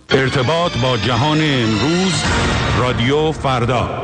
ارتباط با جهان امروز، رادیو فردا.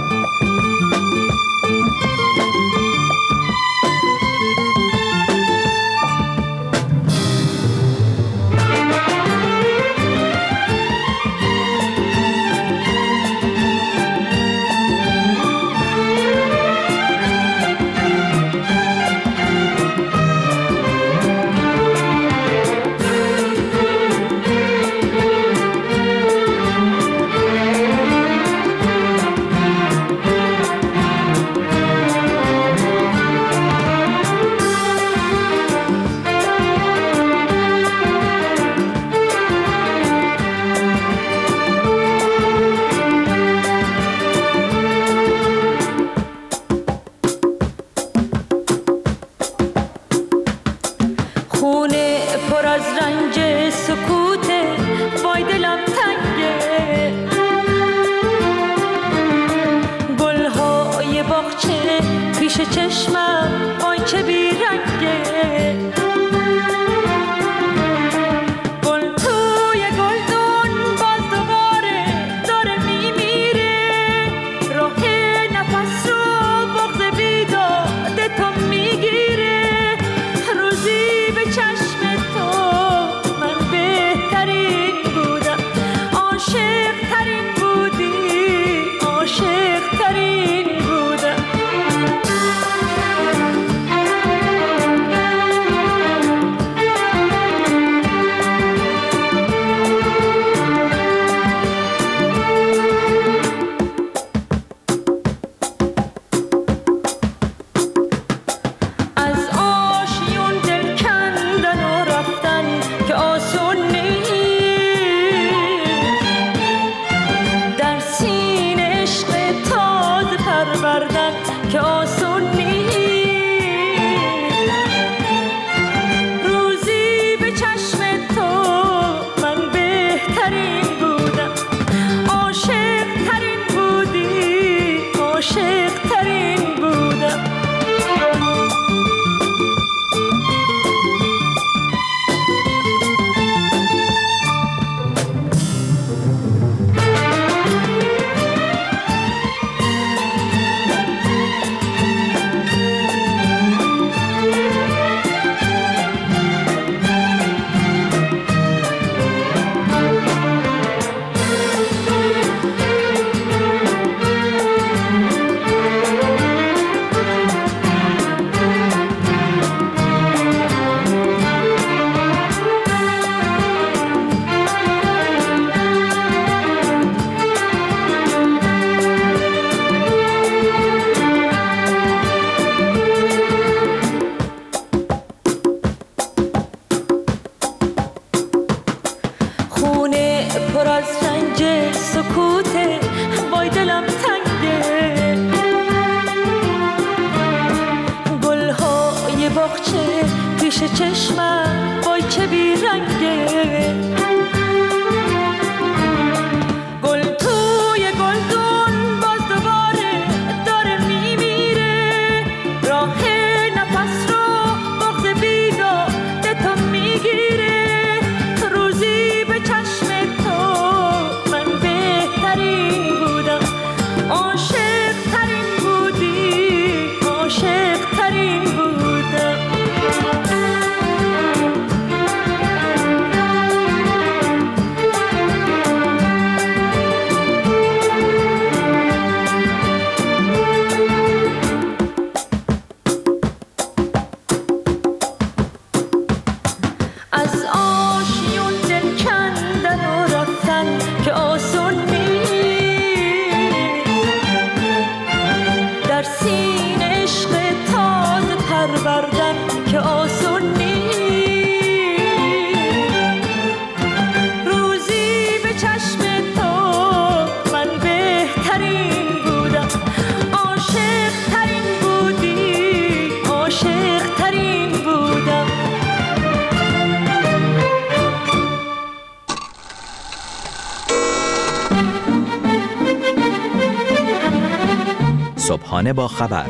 صبحانه با خبر،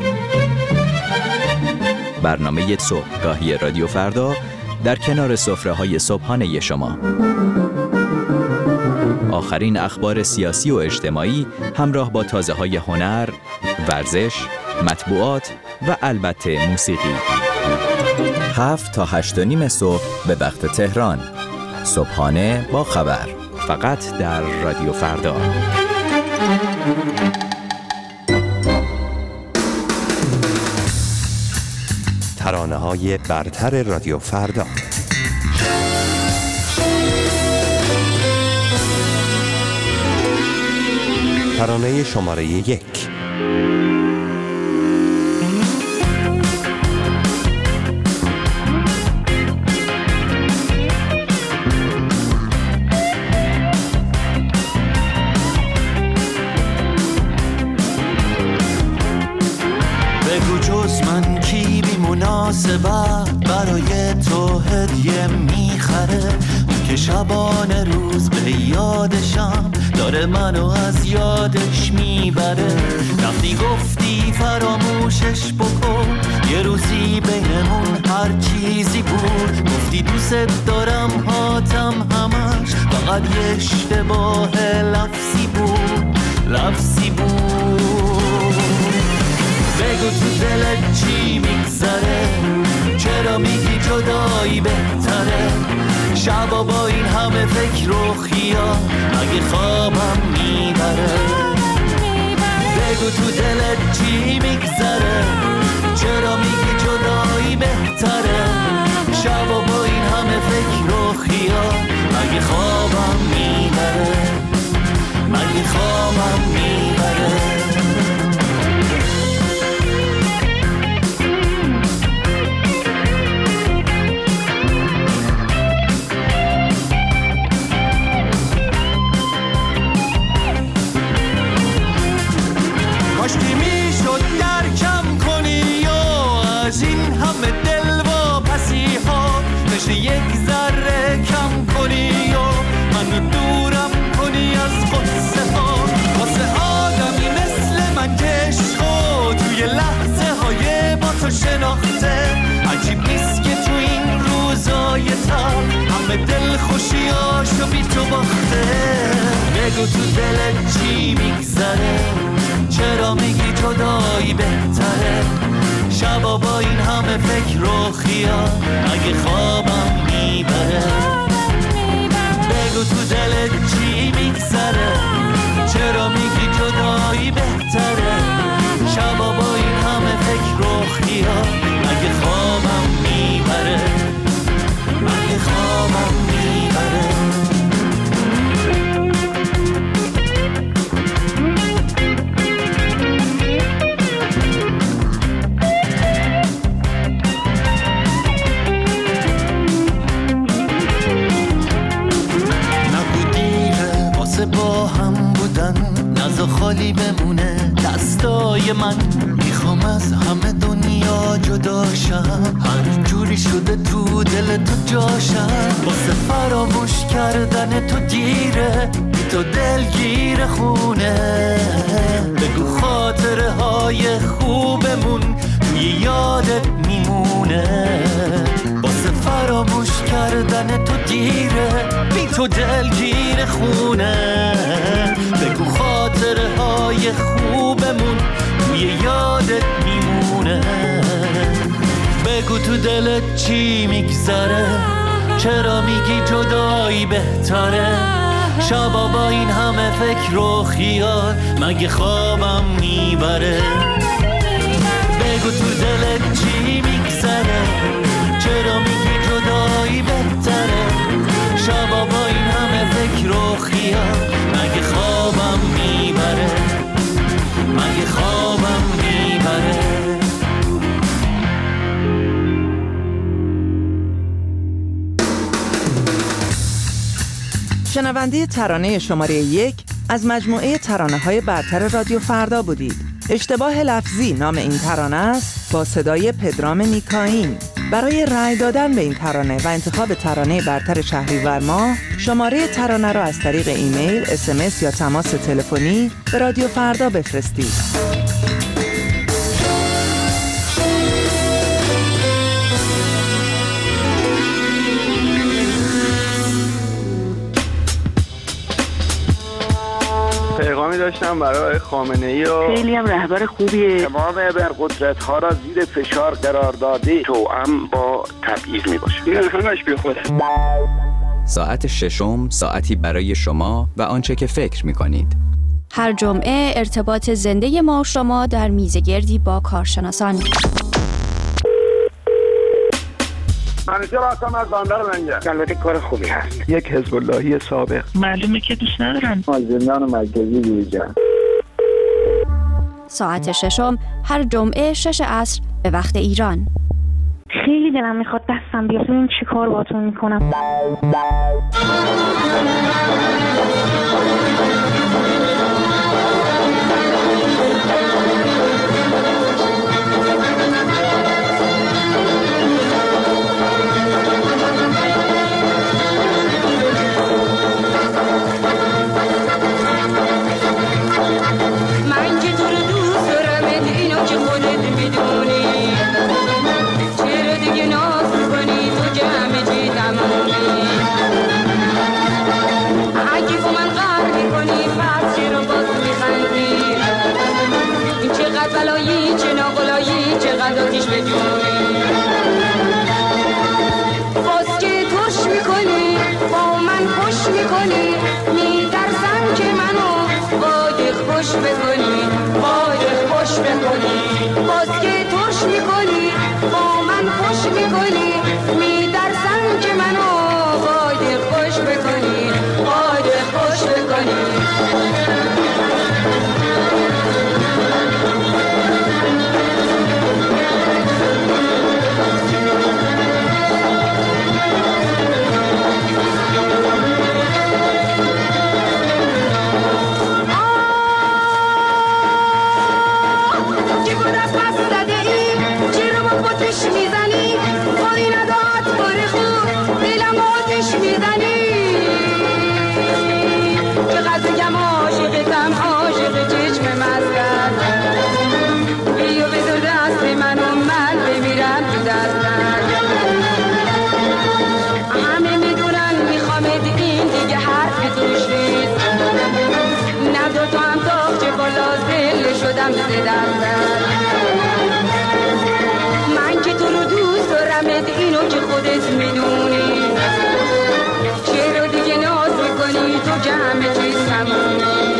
برنامه صبحگاهی رادیو فردا در کنار سفره‌های صبحانه شما. آخرین اخبار سیاسی و اجتماعی همراه با تازه‌های هنر، ورزش، مطبوعات و البته موسیقی. 7 تا 8:30 صبح به وقت تهران. صبحانه با خبر. فقط در رادیو فردا. ترانه‌های برتر رادیو فردا. ترانه شماره 1. بگو جز من کی بی مناسبت برای تو هدیه میخره، اون که شبانه روز به یادشم داره منو از یادش میبره. رفتی گفتی فراموشش بکن، یه روزی بینمون هر چیزی بود. گفتی دوست دارم هاتم همش فقط یه اشتباه لفظی بود. بگو تو دلت چی میگذره، چرا میگی جدایی بهتره؟ شبا با این همه فکر و خیال مگه خوابم میبره؟ بگو تو دلت چی میگذره، چرا میگی جدایی بهتره؟ شبا با این همه فکر و خیال مگه خوابم میبره؟ مگه خوابم میبره؟ کاشکی میشد درکم کنی یا از این همه دل و پسی ها مثل یک ذره کم کنی یا منو دورم کنی از قصه ها. واسه آدمی مثل من که عشقو توی لحظه های با تو شناخته، عجیب نیست که تو این روزای تر همه دل خوشیاشو بی تو باخته. بگو تو دلت چی میگذره، چرا میگی جدایی بهتره؟ شبا با این همه فکر و خیال اگه خوابم میبره؟ بگو تو دلت چی میگذره، چرا میگی جدایی بهتره؟ شبا با این همه فکر و خیال اگه خوابم میبره؟ اگه خوابم میبره؟ با هم بودن نزا خالی بمونه دستای من. میخوام از همه دنیا جداشم، هر جوری شده تو دل تو جاشم. واسه فراموش کردن تو دیره، بی تو دلگیر خونه. بگو خاطره های خوبمون توی یادت میمونه. واسه فراموش کردن تو دیره، بی تو دلگیر خونه. بگو خاطره های خوبمون توی یادت میمونه. بگو تو دلت چی میگذره، چرا میگی جدایی بهتره؟ شبا با این همه فکر و خیال مگه خوابم میبره؟ بگو تو دلت چی میگذره، چرا میگی جدایی بهتره؟ شبا با این همه فکر و خیال مگه خوابم میبره؟ مگه خوابم میبره؟ شنونده ترانه شماره 1 از مجموعه ترانه‌های برتر رادیو فردا بودید. اشتباه لفظی نام این ترانه است با صدای پدرام نیکاین. برای رأی دادن به این ترانه و انتخاب ترانه برتر شهریور ماه شماره ترانه را از طریق ایمیل، SMS یا تماس تلفنی به رادیو فردا بفرستید. پیامی داشتم برای خامنه‌ای و خیلی هم رهبر خوبیه. تمام ابرقدرت‌ها را زیر فشار قرار داده، توأم با تبعیض میباشه. این همش بی خوده. ساعت ششم ساعتی برای شما و آنچه که فکر می‌کنید. هر جمعه ارتباط زنده ما و شما در میزگردی با کارشناسان. منیشه راستم از باندر منگه. البته کار خوبی هست. یک حزب اللهی سابق. معلومه که دوست ندارن. زندان مرکزی بیرجان. ساعت ششم هر جمعه 6 عصر به وقت ایران. خیلی دلم میخواد دستم بیاد ببین چی کار باهاتون میکنم. من که تو رو دوست دارم اینو که خودت میدونی، چرا دیگه ناز میکنی تو که همه چی تمومی. اگه با من قهر میکنی پس چرا باز میخندی؟ این چقدر بلایی چه ناقلایی چقدر آتیش به جونی. باز که توش میکنی با من خوش میکنی، میترسم که منو باید خوش بکنی، باید خوش بکنی. باز که توش میکنی با من خوش میکنی، میترسم که منو باید خوش بکنی، باید خوش بکنی. من که تو رو دوست دارم اینو که خودت میدونی، چرا دیگه ناز میکنی تو که همه چیز تمومی.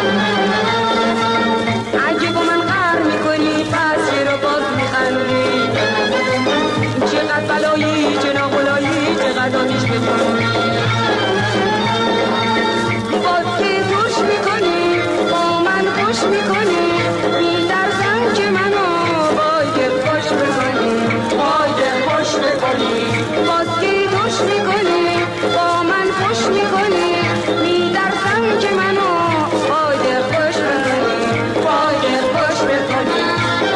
اگه با من قهر میکنی پس چرا باز میخندی؟ چقدر بلایی چه ناقلایی چقدر آتیش به جونی. باز که توش میکنی با من خوش میکنی، میترسم که منو باید خوش بکنی، باید خوش بکنی. باز که توش میکنی با من خوش میکنی، میترسم که منو باید خوش بکنی، باید خوش بکنی.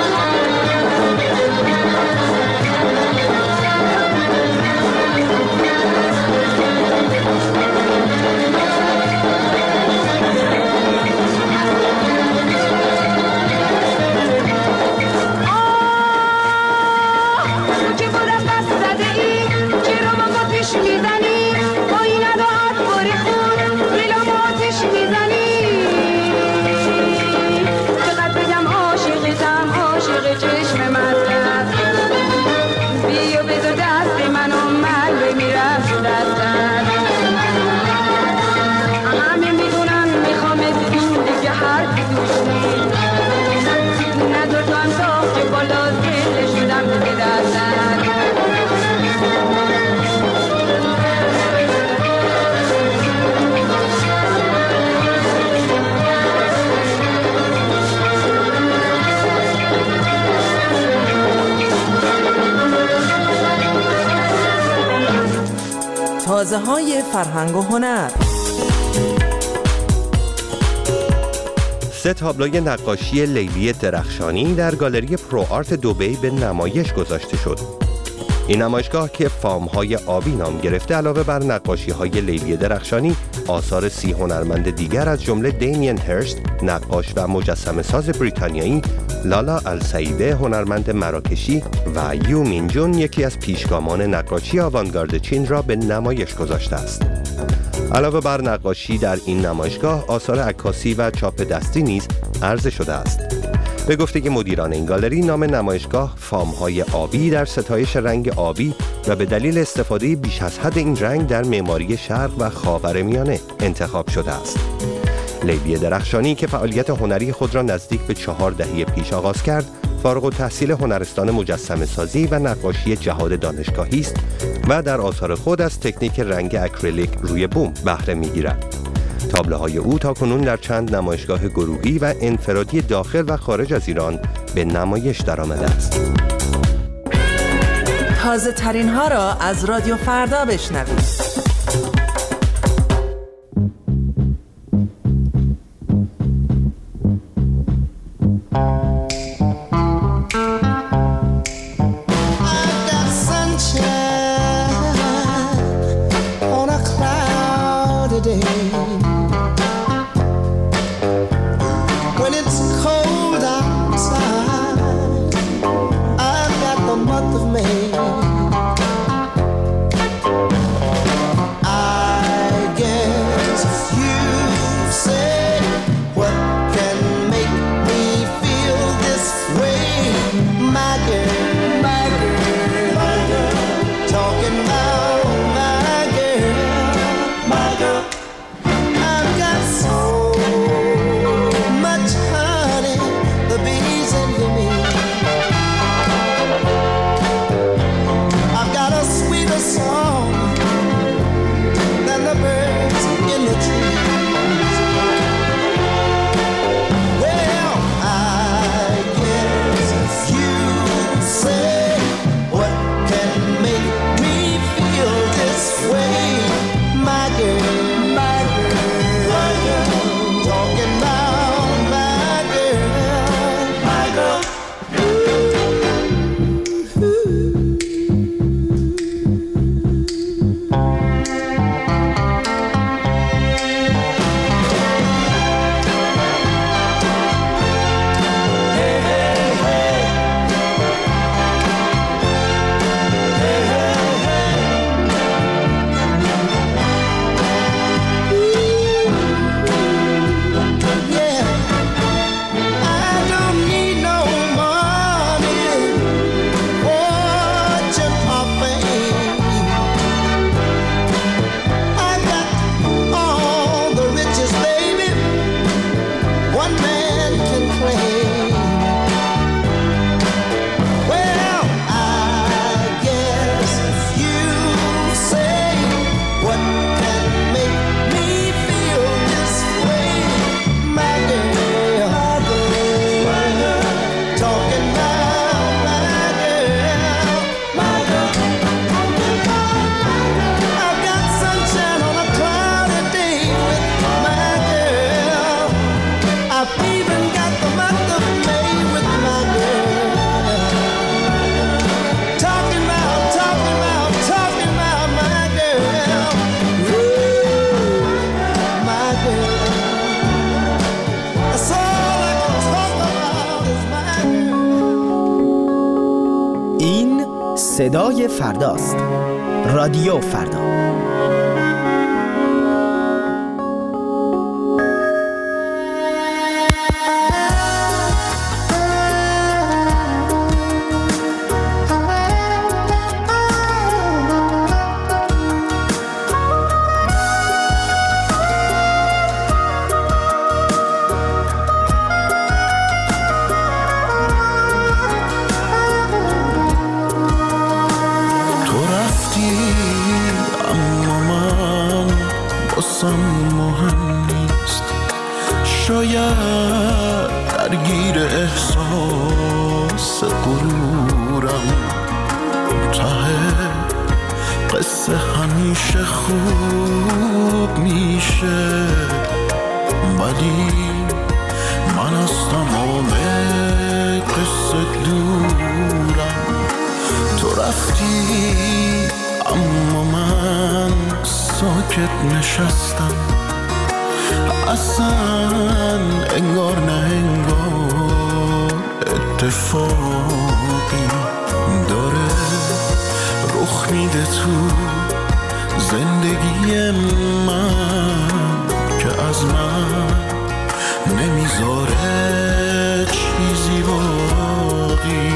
تازه‌های فرهنگ و هنر. 3 تابلوی نقاشی لیلی درخشانی در گالری پرو آرت دبی به نمایش گذاشته شد. این نمایشگاه که فام‌های آبی نام گرفته علاوه بر نقاشی‌های لیلی درخشانی، آثار 30 هنرمند دیگر از جمله دیمین هرست، نقاش و مجسمه ساز بریتانیایی، لالا السعیده، هنرمند مراکشی و یو مین جون، یکی از پیشگامان نقاشی آوانگارد چین را به نمایش گذاشته است. علاوه بر نقاشی در این نمایشگاه، آثار عکاسی و چاپ دستی نیز عرضه شده است. به گفته مدیران این گالری، نام نمایشگاه فام‌های آبی در ستایش رنگ آبی و به دلیل استفاده بیش از حد این رنگ در معماری شرق و خاورمیانه انتخاب شده است. لیلی درخشانی که فعالیت هنری خود را نزدیک به 4 دهه پیش آغاز کرد، فارغ التحصیل هنرستان مجسمه سازی و نقاشی جهاد دانشگاهی است و در آثار خود از تکنیک رنگ اکریلیک روی بوم بهره می‌گیرد. تابلوهای او تاکنون در چند نمایشگاه گروهی و انفرادی داخل و خارج از ایران به نمایش درآمده است. تازه ترین ها را از رادیو فردا بشنوید. صدای فرداست. رادیو فردا. شاید درگیر احساس غرورم، ته قصه همیشه خوب میشه، ولی من از تمام قصه دورم. تو رفتی اما من ساکت نشستم، اصلا انگار نه انگار اتفاقی داره رخ میده تو زندگی من که از من نمیذاره چیزی باقی.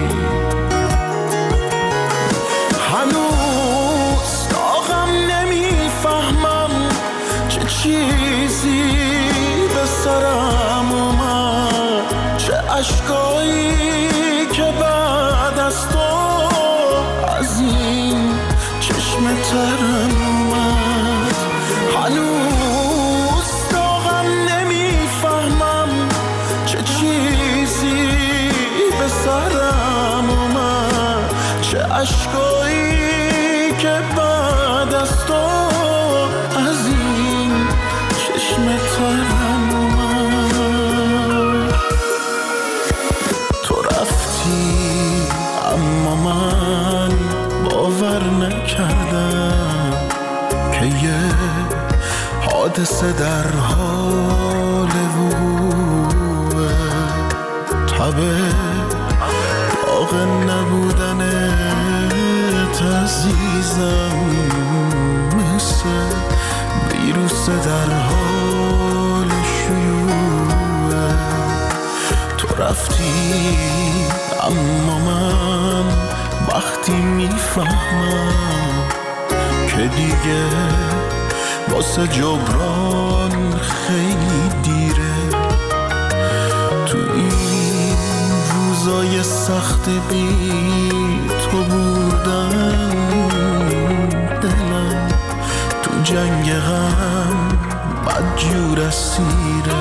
هنوز داغم نمیفهمم چه چیزی به سرم اومد، چه اشکایی که بعد از تو از این چشم ترم اومد. هنوز داغم نمیفهمم چه چیزی به سرم اومد، چه اشکایی که بعد از تو از این چشم ترم اومد. تو رفتی اما من باور نکردم که یه حادثه در حال وقوعه. تبه داغ نبودنت عزیزم مثل ویروس در حال شیوعه. تو رفتی اما من وقتی میفهمم که دیگه واسه جبران خیلی دیره. تو این روزای سخت بی تو بودن دلم تو جنگ غم بدجور اسیره.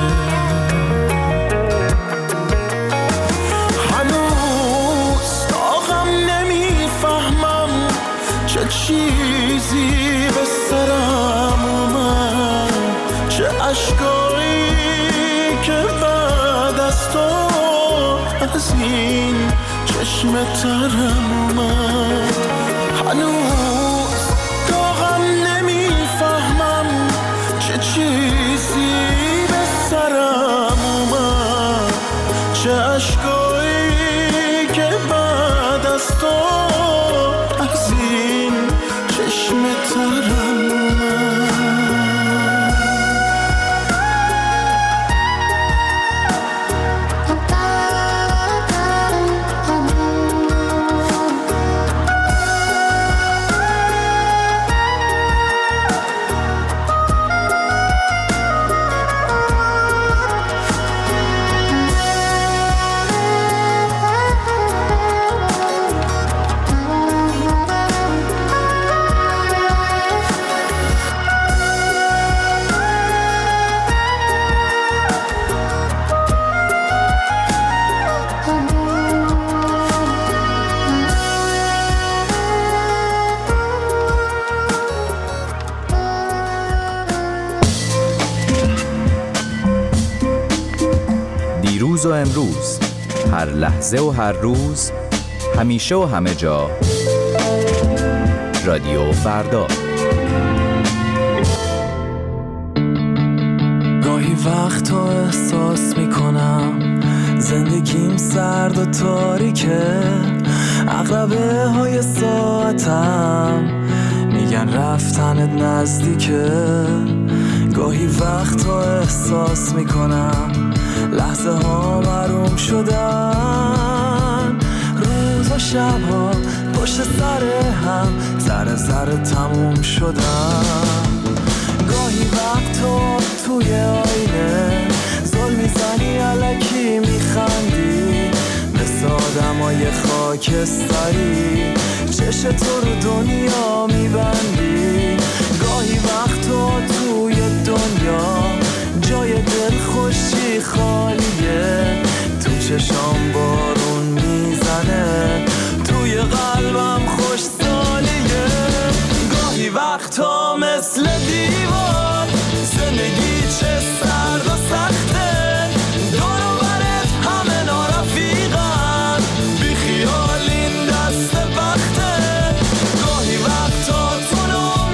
چه چیزی به سرم اومد، چه اشکایی که بعد از تو از این چشم ترم اومد. هنوز داغم نمیفهمم چه چیزی به سرم اومد، چه اشکایی که بعد از تو از این چشم ترم دیروز و امروز، هر لحظه و هر روز، همیشه و همه جا، رادیو فردا. گاهی وقتا احساس میکنم زندگیم سرد و تاریکه، عقربه های ساعتم میگن رفتنت نزدیکه. گاهی وقتا احساس میکنم لحظه ها محروم شدن، روز و شب ها پشت سر هم ذره ذره تموم شدن. گاهی وقتا توی آینه زل میزنی الکی میخندی، مثل آدمای خاکستری چش تو رو دنیا میبندی. گاهی وقتا توی دنیا جای دل خوشی خالیه، تو چشام بارون میزنه، توی قلبم خوش سالیه. گاهی وقتا مثل دیوار زندگی چه سرد و سخته، دور و برت همه نارفیقن، بی خیال این دست بخته. گاهی وقتا تو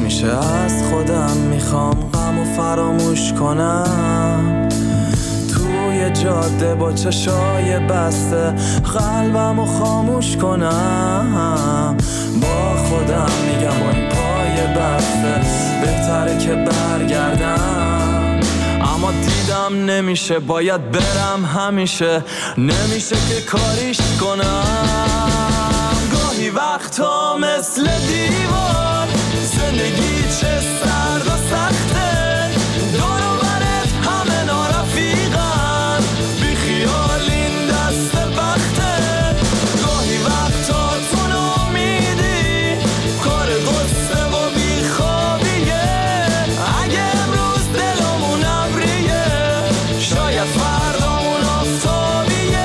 همیشه از خودم میخوام غم و فراموش کنم، توی جاده با چشای بسته قلبم و خاموش کنم. با خودم میگم با این پای بسته بهتره که برگردم، اما دیدم نمیشه، باید برم همیشه، نمیشه که کاریش کنم. گاهی وقتا مثل دیوار زندگی چه سرد و سخته، دور و برت همه نارفیقن، بی خیال این دست بخته. گاهی وقتا تو نامیدی کار قصه و بی خوابیه، اگه امروز دلمون ابریه شاید فردامون آفتابیه.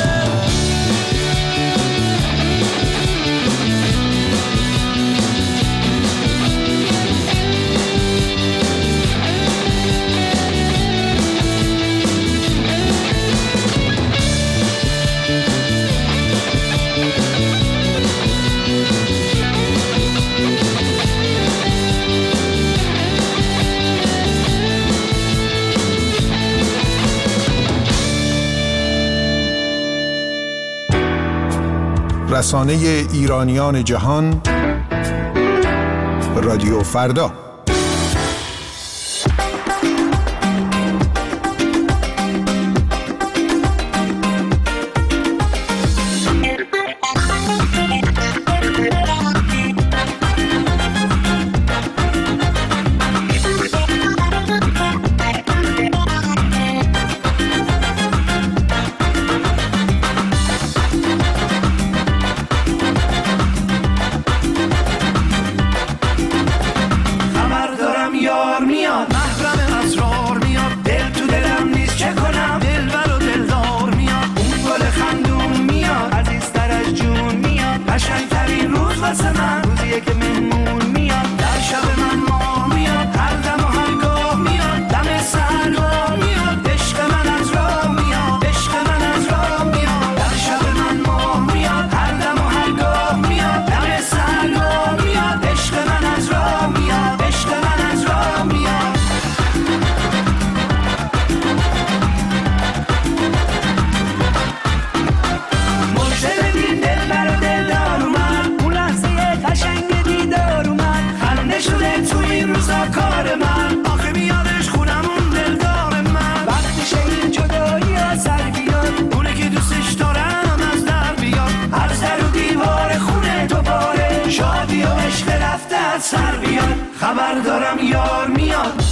رسانه ایرانیان جهان رادیو فردا. خبر دارم یار میاد.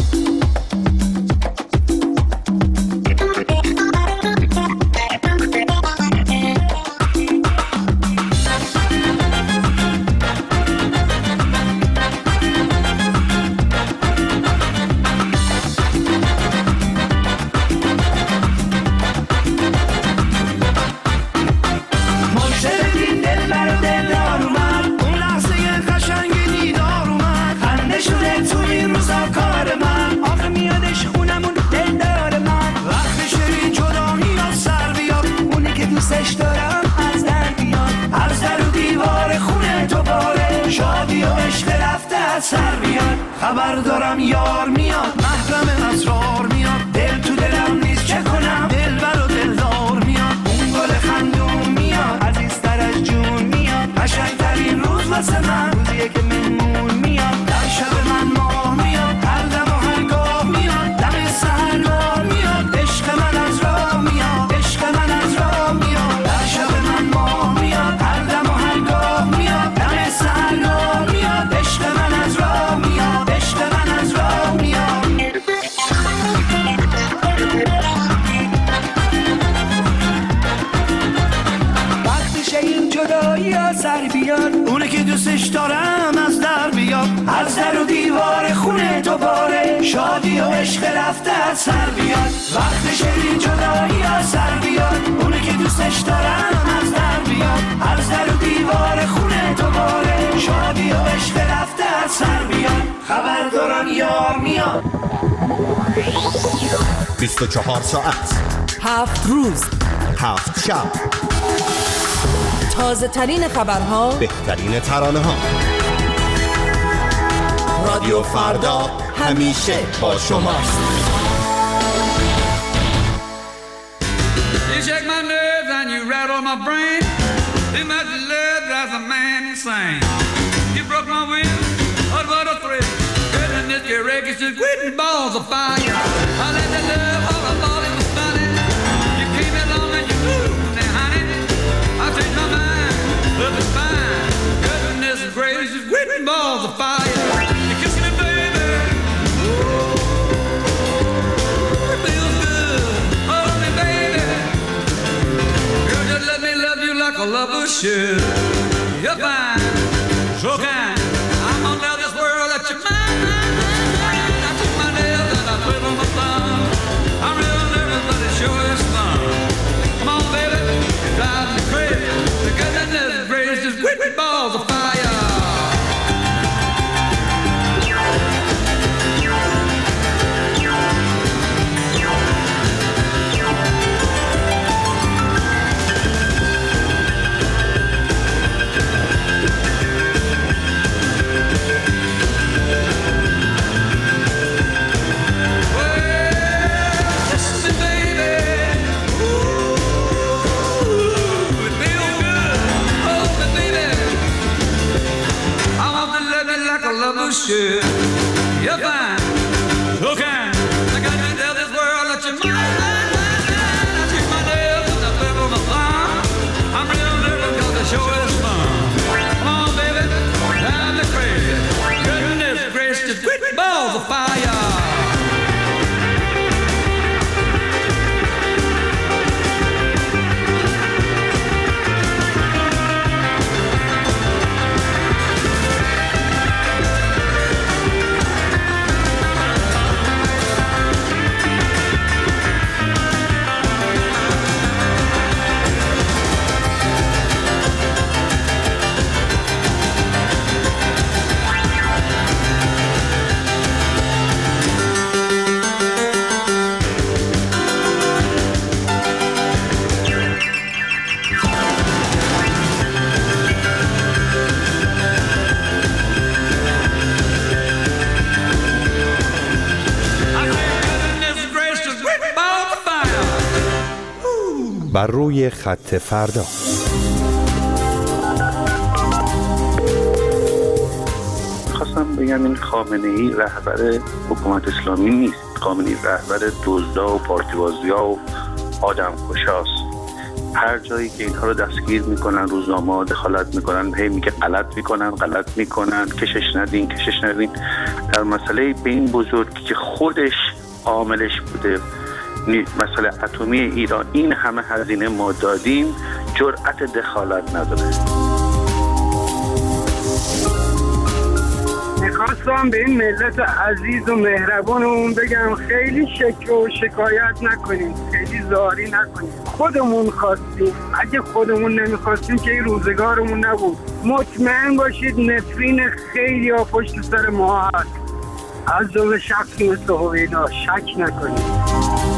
سر بیاد خبر دارم یار میاد، محرم اسرار میاد، دل تو دلم نیست چه کنم، دلبر و دلدار میاد، اون گل خندون میاد، عزیزتر از جون میاد، قشنگترین روز واسه من روزیه که مهمون میاد، در شب من ماه میاد، هر دم و هر گاه میاد، دم سحرگاه میاد، عشق من از راه میاد، عشق من از راه میاد، در شب من ماه میاد، هر دم و هر گاه میاد، دم سحرگاه میاد، عشق من از راه میاد، عشق من از راه میاد. وقتشه این جدایی ها سر بیاد، اونه که دوستش دارم از در بیاد، از در و دیوار خونه دوباره شادی و عشق رفته از سر بیاد. وقتشه این جدایی ها سر بیاد، اونه که دوستش دارم از در بیاد، از در و دیوار خونه دوباره شادی و عشق رفته از سر بیاد. خبر دارم یار میاد. 24 ساعت 7 روز 7 شب، تازه ترین خبرها، بهترین ترانه ها، رادیو فردا همیشه با شماست. You shake my nerves and you rattle my brain. Too much love drives a man insane. You broke my will, oh what a thrill. Goodness, your records just quitting balls of fire. I let the love all I thought it was funny. You came along and you moved and honey, I changed my mind, love is fine. Goodness gracious, quitting balls of fire. You kiss me baby, ooh, it feels good, hold me baby. Girl, just let me love you like a lover should. You're fine, so kind. I'm gonna tell this world that you're mine. I took my nails and I put on my thumb. I'm real nervous, but it sure is fun. Come on, baby, you drive me crazy. The goodness grace just quit me balls of fire. Sure, you're fine, so kind. I got to tell this world that you're mine. I took my nails and I put on my thumb. I'm real nervous 'cause the show is fun. Come on, baby, drive me crazy. Goodness gracious, just quit balls of fire. بر روی خط فردا. خواستم بگم این خامنه‌ای رهبر حکومت اسلامی نیست. خامنه‌ای رهبر دزدا و پارتیبازیا و آدمکشاست. هر جایی که اینها رو دستگیر میکنن، روزنامه‌ها دخالت میکنن، هی میگه غلط میکنن، کشش ندین. در مسئله به این بزرگی که خودش عاملش بوده، مسئله اتمی ایران، این همه هزینه ما دادیم، جرأت دخالت نداره. میخواستم به این ملت عزیز و مهربانمون بگم خیلی شکر و شکایت نکنیم، خیلی زاری نکنیم. خودمون خواستیم، اگه خودمون نمیخواستیم که این روزگارمون نبود. مطمئن باشید نفرین خیلی ها پشت سر ما هست، از جمله شخصی مثل هویدا، شک نکنید.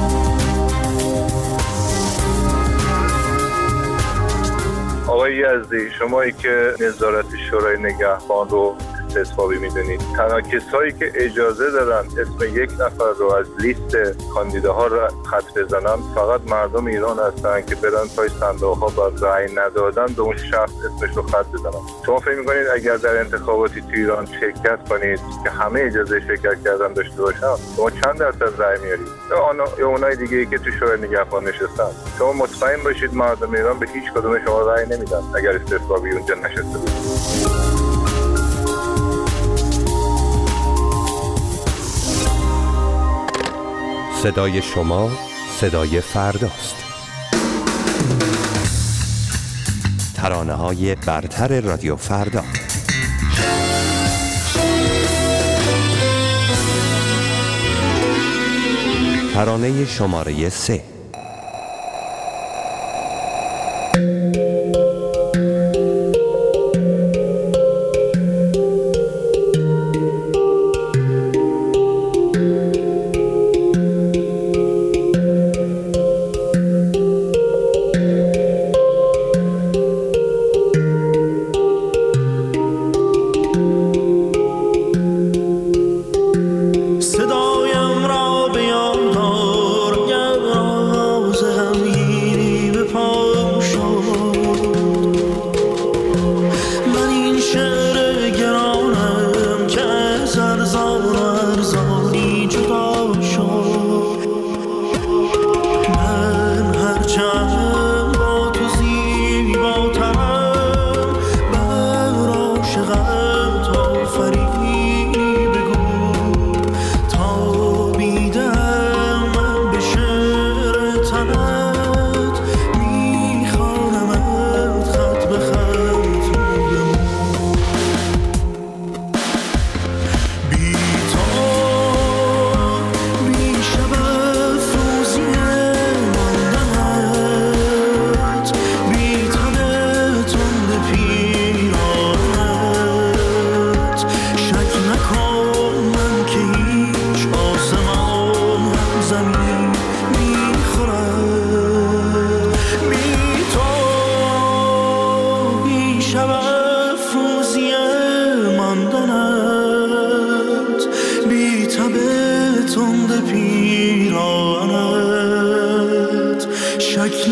آقای یزدی، شمایی که نظارت شورای نگهبان رو استثبابی میدونید، تنها کسایی که اجازه دارن اسم یک نفر رو از لیست کاندیداها رو خط بزنن فقط مردم ایران هستن که برن پای صندوق‌ها با رأی ندادن به اون شخص اسمش رو خط بزنن. شما فکر می‌کنید اگر در انتخاباتی تو ایران شرکت کنید که همه اجازه شرکت کردن داشته باشن، شما چند درصد رأی میارید؟ یا اونای دیگه‌ای که تو شورای نگهبان نشستن، شما مطمئن باشید مردم ایران به هیچ کدوم شما رأی نمیدن اگر استثبابی اونجا نشسته بود. صدای شما صدای فرداست. ترانه‌های برتر رادیو فردا. ترانه شماره 3.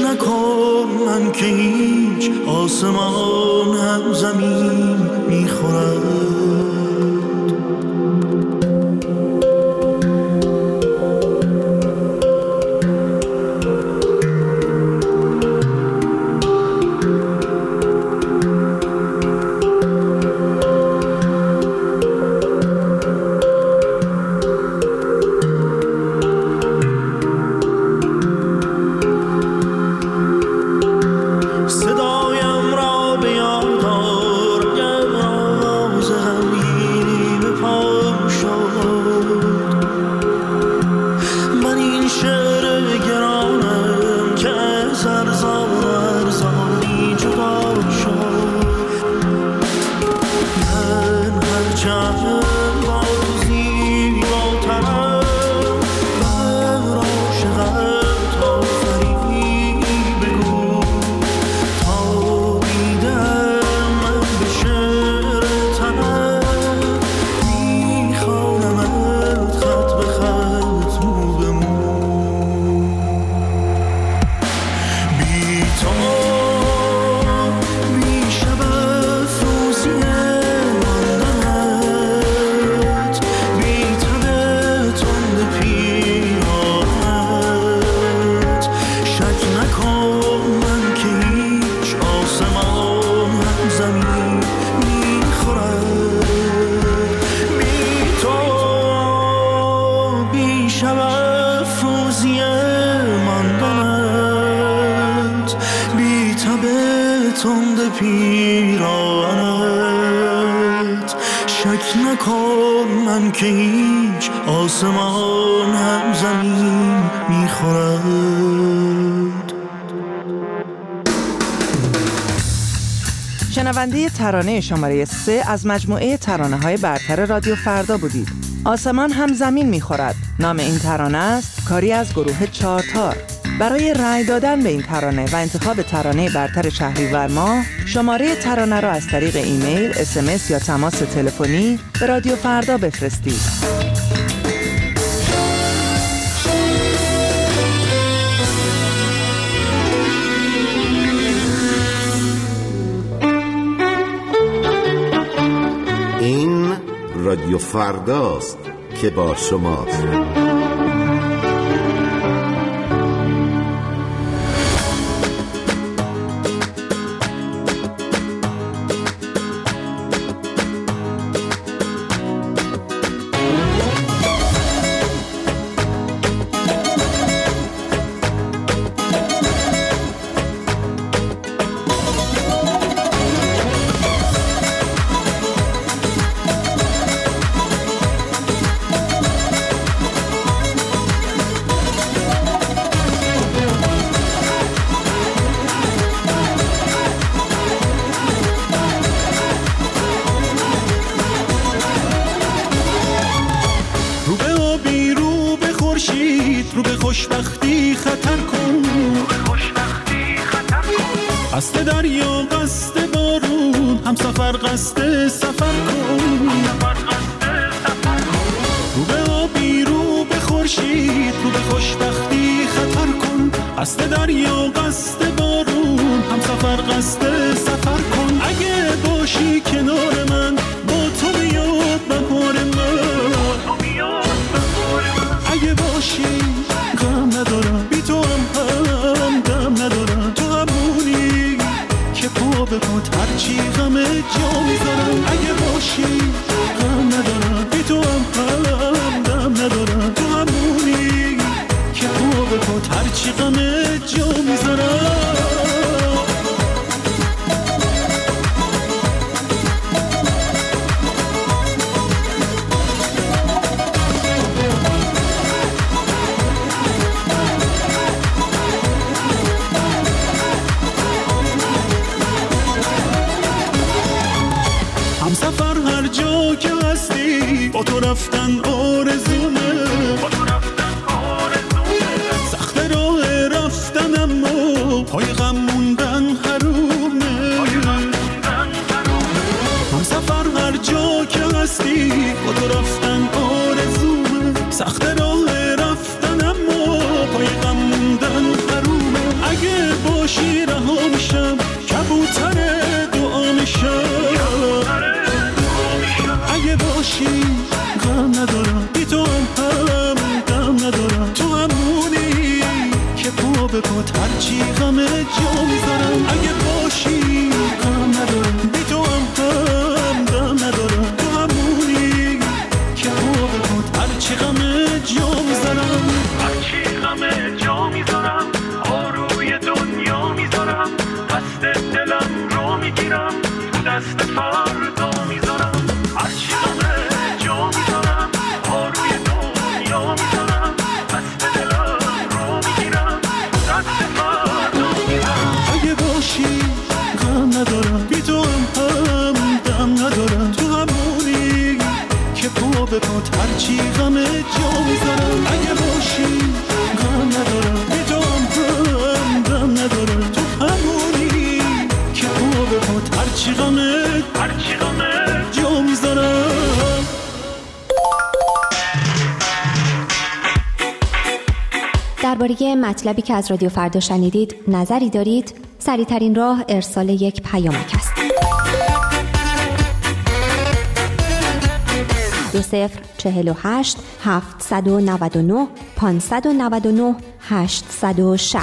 نکن من که هیچ آسمانم زمین میخورد. پیرانت شک نکن من که هیچ آسمان هم زمین میخورد. شنونده ترانه شماره 3 از مجموعه ترانه‌های برتر رادیو فردا بودید. آسمان هم زمین میخورد نام این ترانه است، کاری از گروه چارتار. برای رأی دادن به این ترانه و انتخاب ترانه برتر شهریور ماه شماره ترانه را از طریق ایمیل، SMS یا تماس تلفنی به رادیو فردا بفرستید. این رادیو فرداست که با شماست. رو به خوشبختی خطر کن، قصد دریا قصد بارون، هم سفر قصد سفر کن. رو به آبی رو به خورشید، رو به خوشبختی خطر کن، قصد دریا قصد بارون، هم سفر قصد سفر کن. اگه باشی کنار من با تو بیاد بهار من، اگه باشی غم ندارم، بی تو هم دم ندارم. تو همونی که پا به پات هرچی غم جا میذارم. اگه باشی غم ندارم، بی تو هم دم ندارم. تو همونی که پا به پات هرچی غم جا میذارم. سفر هر جا که هستی با تو رفتن آرزومه، سخت راه رفتن اما پای غم موندن حرومه. هم سفر هر جا که هستی با تو رفتن آرزومه، سخت راه رفتن اما پای غم موندن حرومه. اگه باشی رها میشم، کبوتر دعا میشم. اگه باشی غم ندارم، بی تو هم غم ندارم. تو همونی که پا به پا هرچی غم جا میذارم. اگه باشی غم ندارم، بی تو هم غم ندارم. تو همونی که پا به پا هرچی غم جا میذارم. هرچی غم جا میذارم، آروی دنیا میذارم. دست دلم رو میگیرم، تو دست فردا میذارم. هرچی غم جا میذارم، آروی دنیا میذارم. دست دلم رو میگیرم، تو دست فردا میذارم. اگه باشی غم ندارم، بی تو هم غم ندارم. تو همونی که پا به پا هرچی غم جا میذارم. اگه باشی غم ندارم، بی تو هم غم ندارم. تو همونی که پا به پا هرچی غم جا میذارم. درباره مطلبی که از رادیو فردا شنیدید نظری دارید؟ سریع‌ترین راه ارسال یک پیامک است. 2048 799 599 860.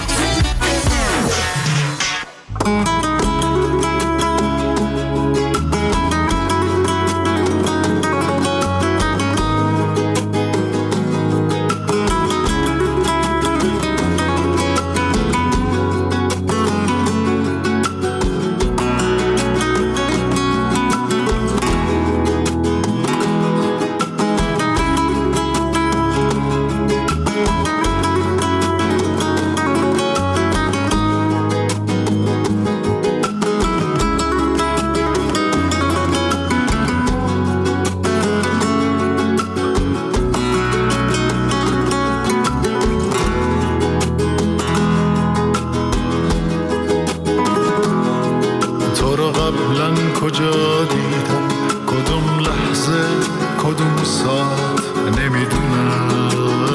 کجا دیدم، کدوم لحظه کدوم ساعت نمیدونم.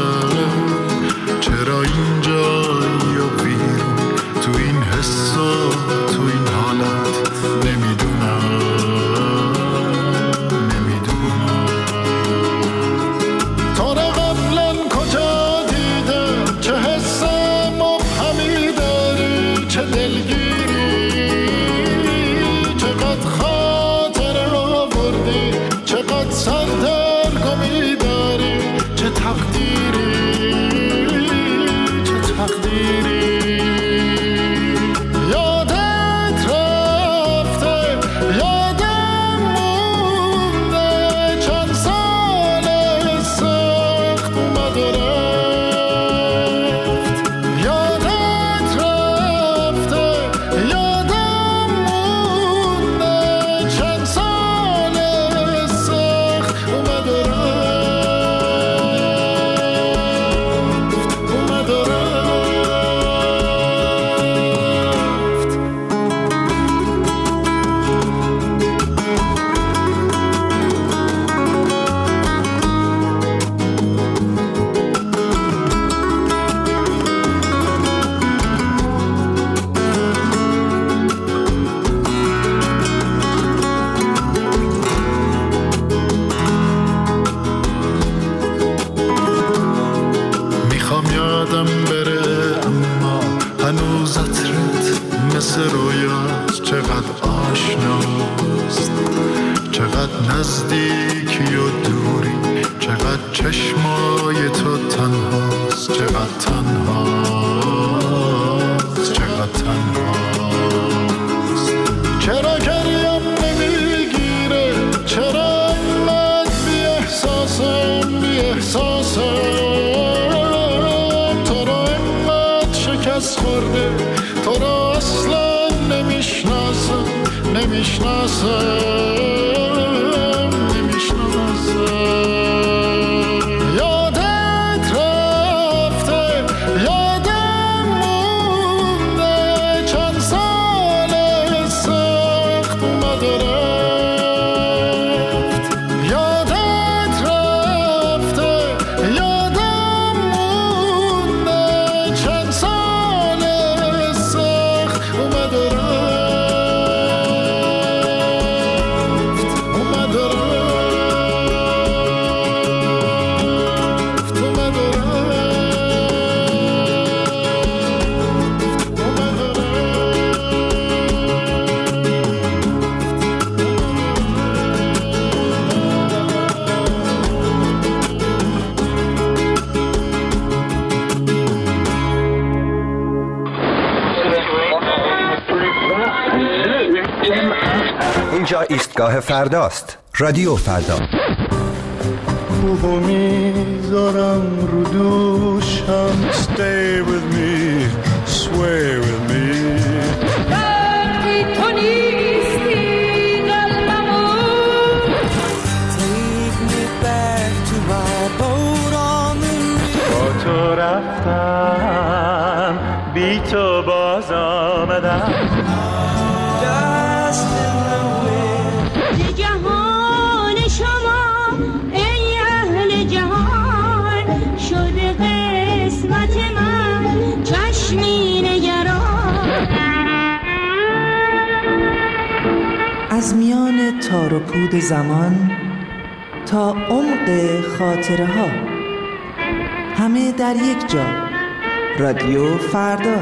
چرا اینجا یا بیرون، تو این حس و تو این حالت نمیدونم. تو رو قبلا کجا دیدم، چه حس مبهمی داری، چه دلگیری. چقدر سردرگمی داری، چه تقدیری، چه تقدیری. یادت رفته، یادم مونده، چند سال سخت اومد و رفت. یادت رفته، یادم مونده، چند سال اومد و رفت. میخوام یادم بره اما هنوز عطرت مثل رویاست. چقدر آشناست، چقدر نزدیکی و دوری، چقدر چشمای تو تنهاست. چقدر تنهاست، چقدر تنهاست. چرا گریم نمیگیره، چرا انقدر بی احساسم، بی احساسم. تو رو انقدر شکست خورده، تو رو اصلا نمیشناسم، نمیشناسم. یادت رفته، یادم مونده، چند سال سخت اومد و رفت. یادت رفته، یادم مونده، چند سال سخت اینجا ایستگاه فرداست. رادیو فردا. بوبو میذارم رو دوشم. Stay with me, sway with me. وقتی تو نیستی قلبمو Take me back to my boat on the river. با تو رفتم بی تو باز آمدم. جهان شما ای اهل جهان شده قسمت من چشمی نگران. از میان تار و پود زمان تا عمق خاطره ها، همه در یک جا. رادیو فردا.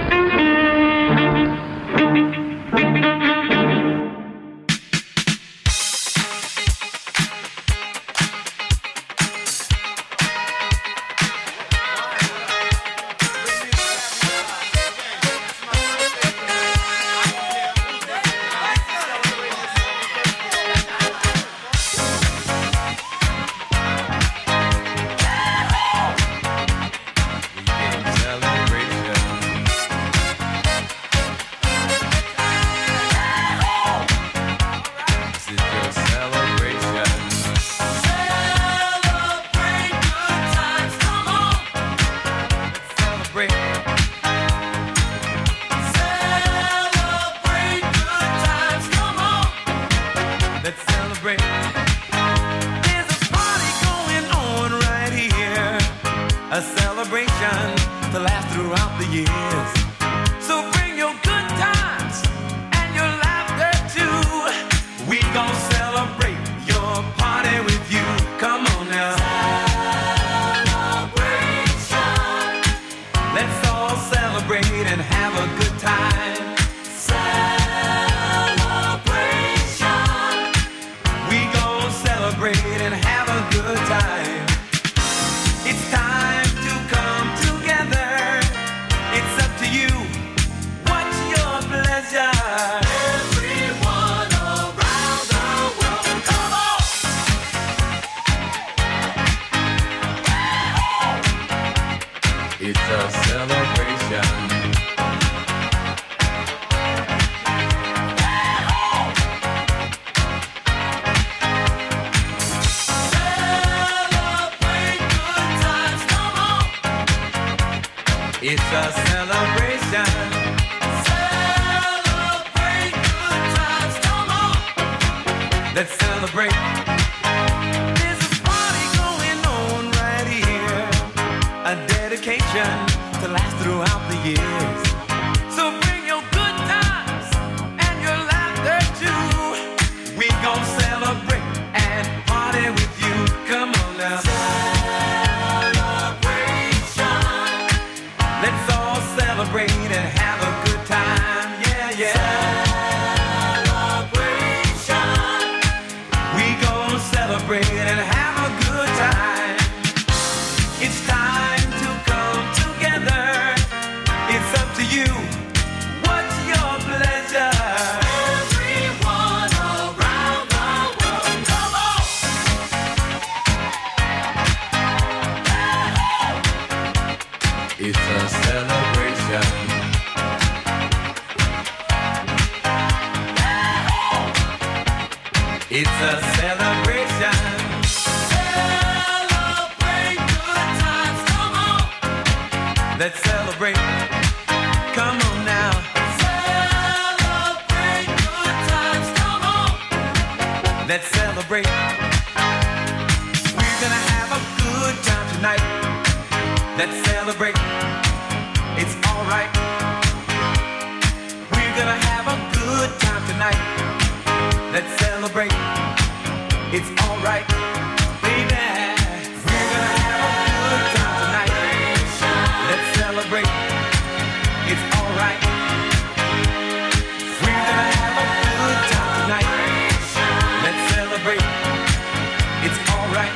A celebration to last throughout the years. So bring your good times and your laughter too. We gon' celebrate your party with you. Come on now. Celebration. Let's all celebrate and have a good time. Celebration. We gon' celebrate and have a good time. It's time to come together. It's up to you. What's your pleasure? Everyone around the world, come on! It's a celebration. It's a celebration. Celebrate good times, come on. Let's celebrate. There's a party going on right here. A dedication to last throughout the years. So bring your good times and your laughter too. We gon' celebrate and party with you. Come on now. Let's all celebrate and have a good time, yeah, yeah. Celebration. We gon' celebrate and have a good time. It's time to come together. It's up to you. What's your pleasure? Everyone around the world, come on! It's a celebration. It's a celebration. Celebrate good times, come on. Let's celebrate. Come on now. Celebrate good times, come on. Let's celebrate. We're gonna have a good time tonight. Let's celebrate. It's alright. We're gonna have a good time tonight. Let's celebrate. It's alright, baby. We're gonna have a good time tonight. Let's celebrate. It's alright. We're gonna have a good time tonight. Let's celebrate. It's alright.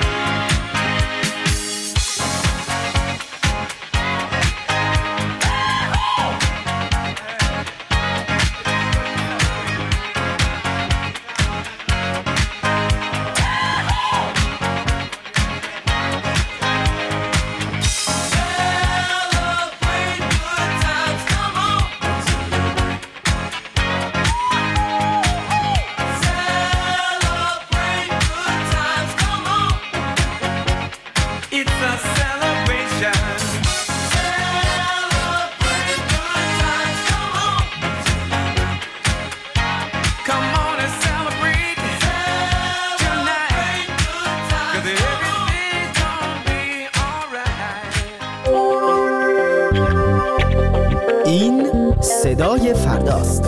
فرداست.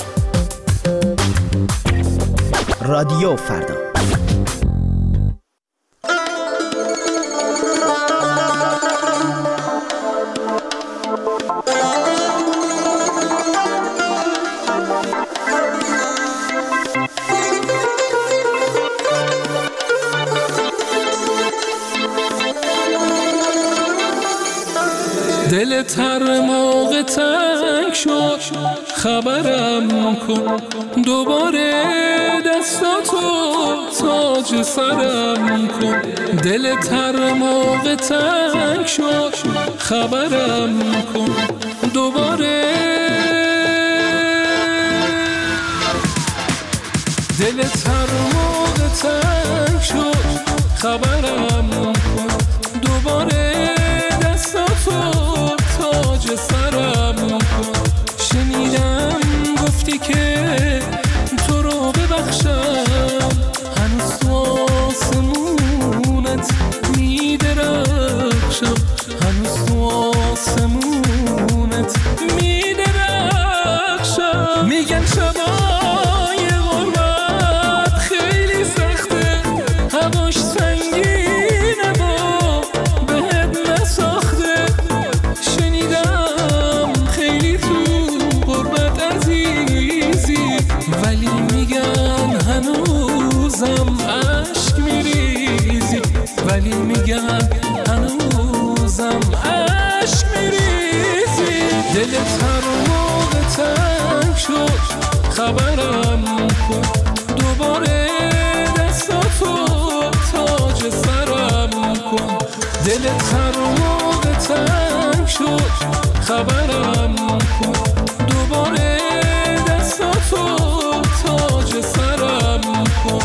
رادیو فردا. دل تر موقع تنگ شد خبرم کن، دوباره دستاتو تاج سرم کن. دل تر موقع تنگ شد خبرم کن، دوباره دل تر موقع تنگ شد خبرم کن، دوباره دستاتو تاج سرم کن. شنیدم گفتی که تو رو ببخشم، هنوز تو آسمونت میدرخشم، هنوز تو آسمونت میدرخشم. میگن شبای غربت خیلی سخته، هواش سنگینه و بهت نساخته. شنیدم خیلی تو غربت عزیزی، ولی میگن هنوزم عشق میریزی، ولی میگن هنوزم عشق میریزی. دلت هر موقع تنگ شد خبرم کن، دوباره دستاتو تاج سرم کن. دلت هر موقع تنگ شد خبرم کن، دوباره دستاتو تاج سرم کن.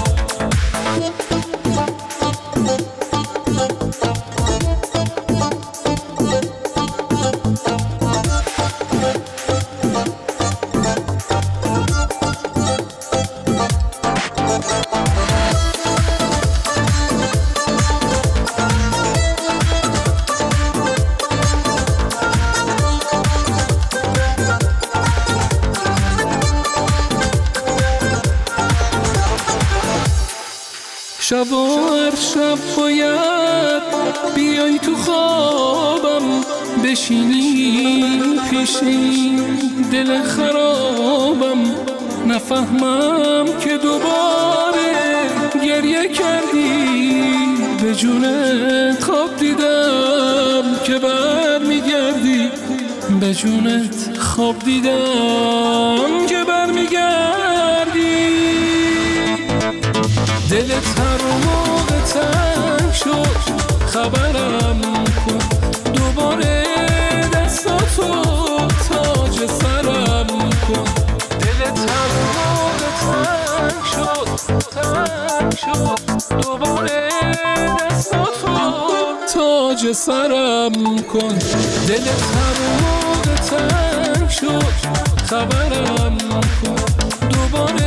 شب و هر شب باید بیای تو خوابم، بشینی پیشی دل خرابم. نفهمم که دوباره گریه کردی، به جونت خواب دیدم که برمیگردی، به جونت خواب دیدم که برمیگردی. دلت هر موقع تنگ شد خبرم کن، دوباره دستاتو تاج سرم کن. دلت هر موقع تنگ شد دوباره دستاتو تاج سرم کن. دلت هر موقع تنگ شد خبرم کن، دوباره